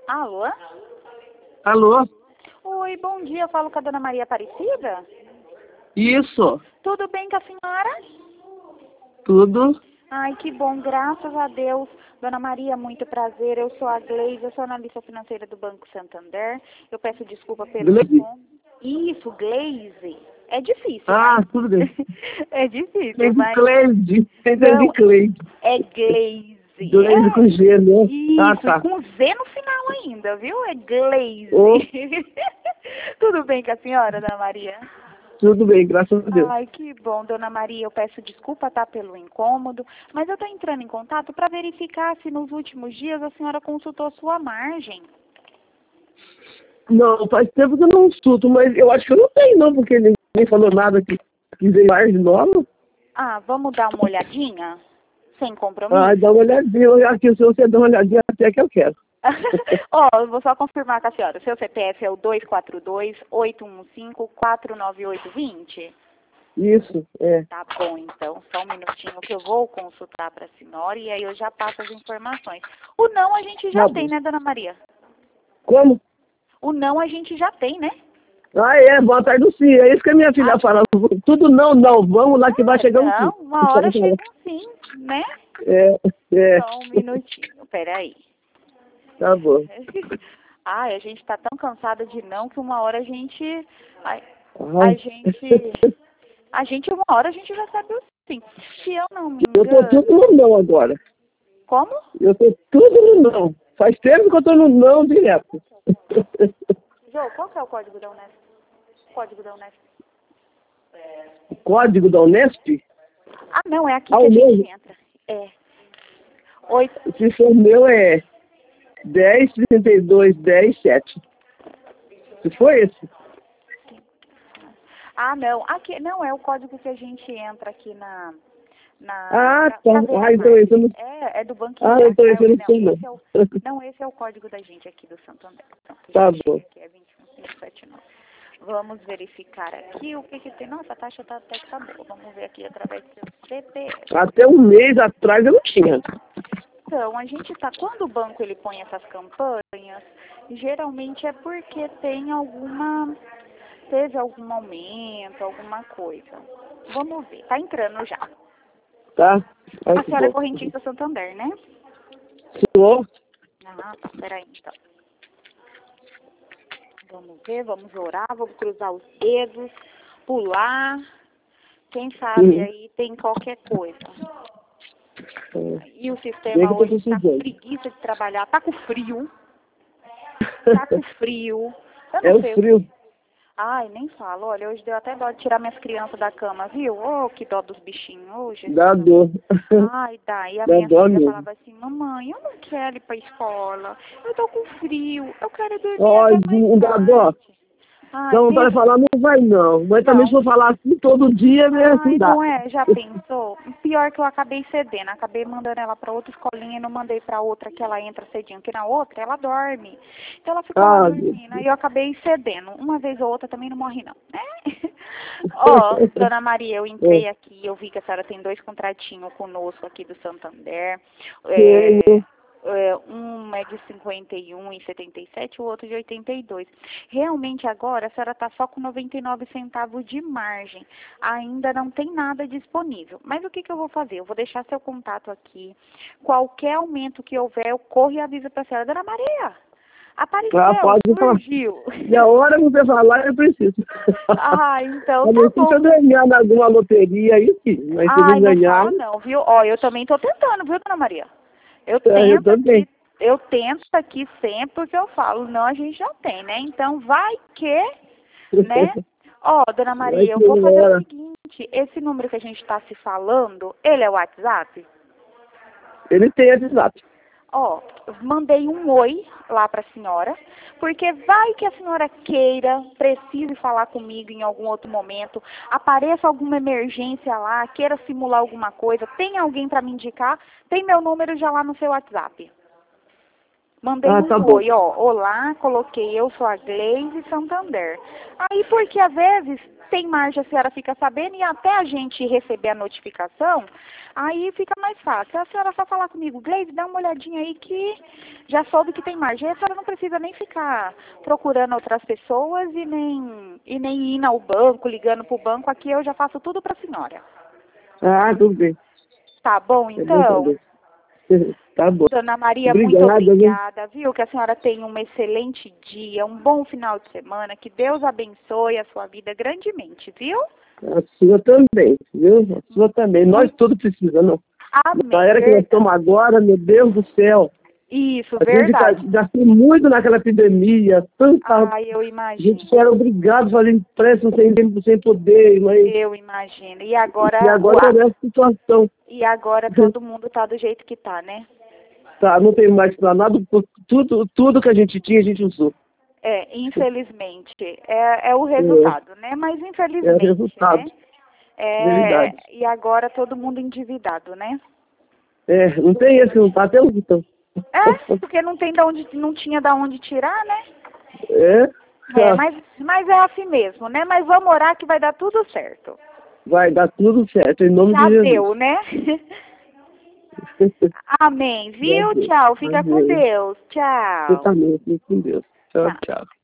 Alô? Alô? Oi, bom dia. Eu falo com a dona Maria Aparecida? Isso, Tudo bem com a senhora? tudo. Ai, que bom, graças a Deus. Dona Maria, muito prazer. Eu sou a Gleise, eu sou analista financeira do Banco Santander. Eu peço desculpa pelo Gleise? incômodo. Isso, Gleise. É difícil, Ah, né? tudo bem. É difícil, Entendi mas... Cleide. Não, Entendi Cleide. é Gleise. Gleide com G, né? Ah, Isso, e tá. com Z no final ainda, viu? É Gleise. Ô, Tudo bem com a senhora, Dona Maria? tudo bem, graças a Deus. Ai, que bom, Dona Maria. Eu peço desculpa, tá, pelo incômodo, mas eu estou entrando em contato para verificar se nos últimos dias a senhora consultou sua margem. Não, faz tempo que eu não estudo, mas eu acho que eu não tenho, não, porque ninguém falou nada que veio mais de novo. Ah, vamos dar uma olhadinha? Sem Ah, compromisso? dá uma olhadinha. Aqui, se você dá uma olhadinha, até que eu quero. Ó, eu vou só confirmar com a senhora. O seu CPF é o 242-815-49820? Isso, é. Tá bom, então. Só um minutinho que eu vou consultar para a senhora e aí eu já passo as informações. O não a gente já Tá tem, bom. né, Dona Maria? Como? O não a gente já tem, né? Ah, é, boa tarde, sim. É isso que a minha filha fala. Tudo não, não. Vamos lá que vai chegar um sim. Não, uma hora chega um sim, né? É, é. Só um minutinho, peraí. Tá bom. Ai, a gente tá tão cansada de não que uma hora a gente... A Ai. gente, uma hora a gente recebe o sim. Se eu não me Eu tô tudo engano... no não agora. Como? Eu tô tudo no não. Faz tempo que eu tô no não direto. Jô, qual que é o código da Unesp? Código da Unesp. O código da Unesp? Ah, não, é aqui Ah, que o a meu? gente entra. É. 8. Se for meu é 10, 32, 10, 7. Se for esse. Ah, não. Aqui, não, é o código que a gente entra aqui Ah, tá. pra ver a Ah, então esse eu margem. não... É do Banco Ah, Inter. então esse eu não sei não. Não, esse é o código da gente aqui do Santander. Pronto, Tá já bom. achei aqui, é 21579. Vamos verificar aqui o que tem. Nossa, a taxa até que tá boa. Vamos ver aqui através do seu CPF. Até um mês atrás eu não tinha. Então, a gente tá, quando o banco ele põe essas campanhas, geralmente é porque teve algum aumento, alguma coisa. Vamos ver, tá entrando já. Tá? Ai, A que senhora é bom. correntista Santander, né? Sou? Ah, tá, peraí então. Vamos ver, vamos orar, vamos cruzar os dedos, pular. Quem sabe Uhum. aí tem qualquer coisa. E o Bem sistema que eu tô hoje está com precisando. preguiça de trabalhar, tá com frio. Tá com frio. Eu É não o sei o frio. que. Ai, nem falo. Olha, hoje deu até dó de tirar minhas crianças da cama, viu? Oh, que dó dos bichinhos. Oh, Jesus Dá amado. dor. Ai, daí a Dá minha dó filha mesmo. falava assim, mamãe, eu não quero ir pra escola. Eu tô com frio. Eu quero dormir Ó, até mais não dá dó. tarde. Ai, Dá vontade de mesmo. falar, não vai não. Mas também se Não. for falar assim todo dia, né, assim Ai, dá. não é? Já pensou? Pior que eu acabei cedendo. Acabei mandando ela pra outra escolinha e não mandei pra outra que ela entra cedinho. Porque na outra ela dorme. Então ela ficou lá Ah, meu dormindo. Aí eu acabei cedendo. Uma vez ou outra também não morre não, né? Ó, dona Maria, eu Deus. entrei aqui, eu vi que a senhora tem 2 contratinhos conosco aqui do Santander. Tenho. Um é de 51 e 77, o outro de 82. Realmente agora a senhora está só com 99 centavos de margem. Ainda não tem nada disponível. Mas o que eu vou fazer? Eu vou deixar seu contato aqui. Qualquer aumento que houver, eu corro e aviso para a senhora. Dona Maria, Ah, apareceu, pode falar. surgiu. E a hora que você falar, eu preciso. Ah, então A tá não ser bom. se eu ganhar em alguma loteria, aí sim. Mas se eu Ai, não não ganhar, fala não, viu? Ó, eu também tô tentando, viu, Dona Maria? eu também. Eu tento aqui sempre porque eu falo, não, a gente já tem, né? Então vai que, né? Ó, Dona Vai Maria, eu que vou uma fazer o hora. seguinte, esse número que a gente está se falando, ele é o WhatsApp? Ele tem WhatsApp. Ó, eu mandei um oi lá para a senhora, porque vai que a senhora queira, precise falar comigo em algum outro momento, apareça alguma emergência lá, queira simular alguma coisa, tem alguém para me indicar, tem meu número já lá no seu WhatsApp. Mandei Ah, tá um bom. oi, ó. Olá, coloquei eu sou a Gleise Santander. Aí, porque às vezes tem margem, a senhora fica sabendo e até a gente receber a notificação, aí fica mais fácil. A senhora só falar comigo, Gleise, dá uma olhadinha aí que já soube que tem margem. A senhora não precisa nem ficar procurando outras pessoas e nem ir ao banco, ligando pro banco. Aqui eu já faço tudo pra senhora. Ah, tudo bem. Tá bom, É bom então? saber. Tá bom. Dona Maria, muito Obrigado, viu? obrigada, viu? Que a senhora tenha um excelente dia, um bom final de semana, que Deus abençoe a sua vida grandemente, viu? A sua também, viu? A sua também. Nós todos precisamos. Na Amém, era que nós estamos verdade. agora, meu Deus do céu. Isso, A gente verdade. gastou muito naquela epidemia. Tanta Ai, eu gente que imagino, era obrigado a fazer empréstimo sem poder. Mas, eu imagino. E e agora, agora é essa situação. e agora todo mundo tá do jeito que tá, né? Tá, não tem mais pra nada. Tudo que a gente tinha, a gente usou. É, infelizmente, é o É, resultado, né? Mas é o infelizmente, né? resultado. Verdade. E agora todo mundo endividado, né? É, não tem esse, não tá até o botão. Porque não tem da onde, não tinha da onde tirar, né? É, É, tá. mas é assim mesmo, né? Mas vamos orar que vai dar tudo certo. Vai dar tudo certo, em nome de Já Jesus. deu, né? Amém, Já viu? deu. Tchau. Fica com Amém. Deus. Você Tchau. também, fique com Deus. Tchau, Tchau. tchau.